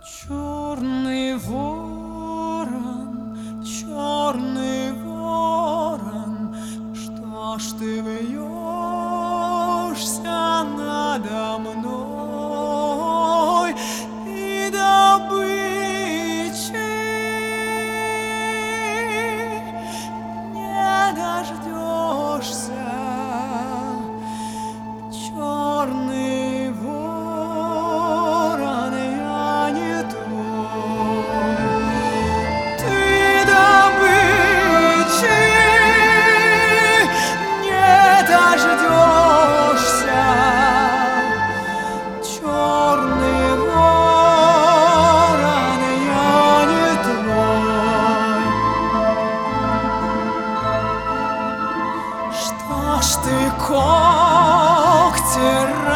Черный ворон, что ж ты вьешься надо мной и добычи не дождешься? Черный ворон, я не твой, ты добычи не дождешься. Черный ворон, я не твой. Что ж ты когти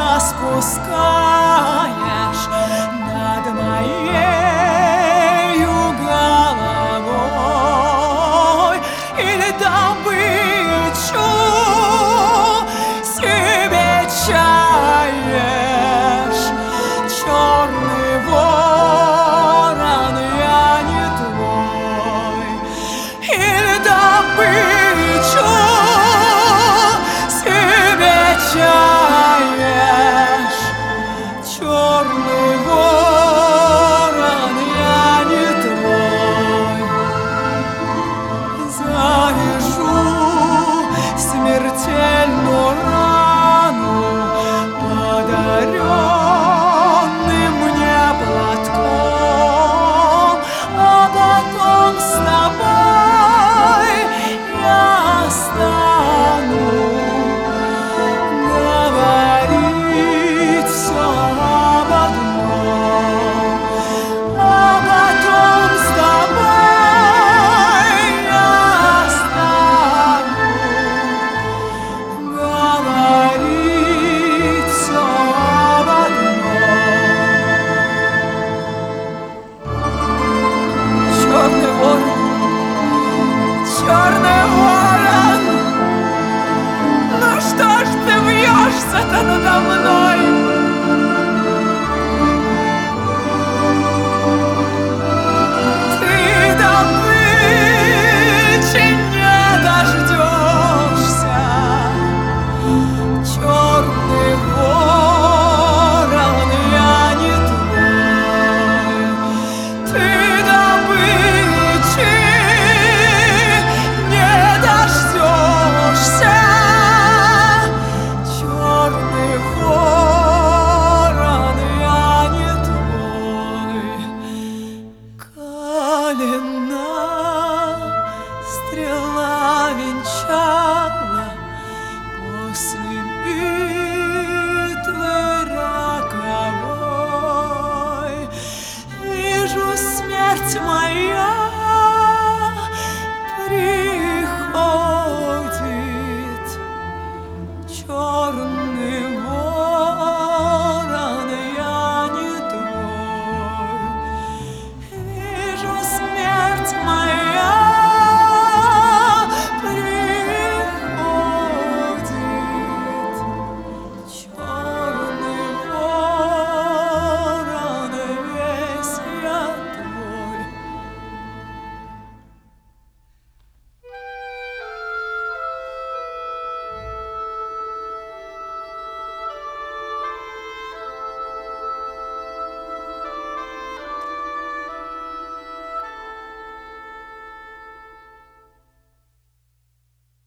распускаешь над моею головой, или добычу себе чаешь? Черный ворон, я не твой, или добычу себе чаешь? Черный ворон, я не твой. Завяжу смертельную рану подаренным мне платком, а потом с тобой я стану говорить все об одном, а потом с тобой я стану говорить все об одном. Черный ворон, ну что ж ты вьешься-то надо мной?